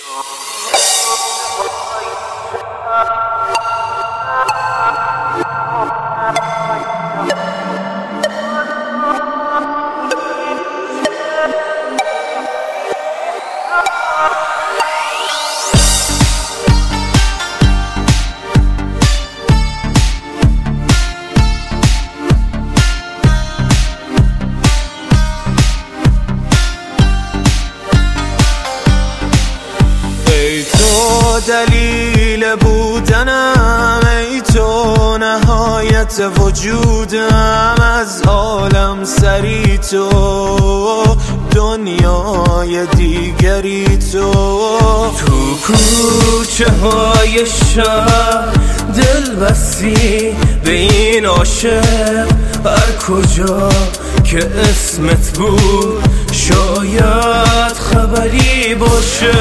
دلیل بودنم، ای تو نهایت وجودم، از عالم سری تو، دنیای دیگری تو کوچه های شهر دل بستی به این عاشق، هر کجا که اسمت بود شاید خبری باشه.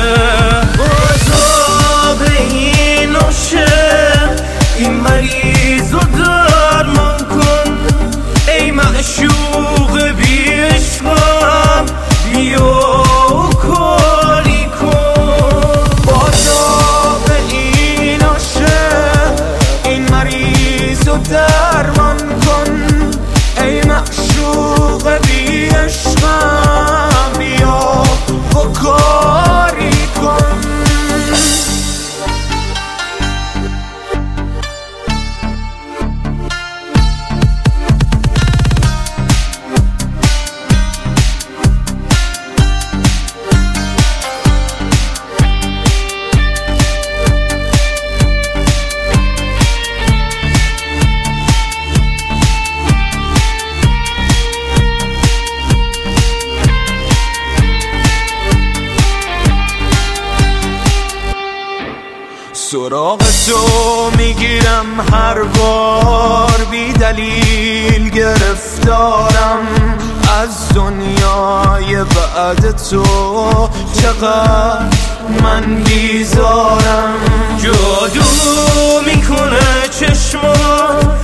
به این عاشق، این مریض رو درمان کن، ای معشوق بی عشقم، بیا و کاری کن. بازا به این عاشق، این مریض رو درمان کن، ای معشوق بی عشقم، بیا و کاری کن. سراغ تو میگیرم هر بار، بی دلیل گرفتارم از دنیای بعد تو، چقدر من بیزارم. جادو میکنه چشمات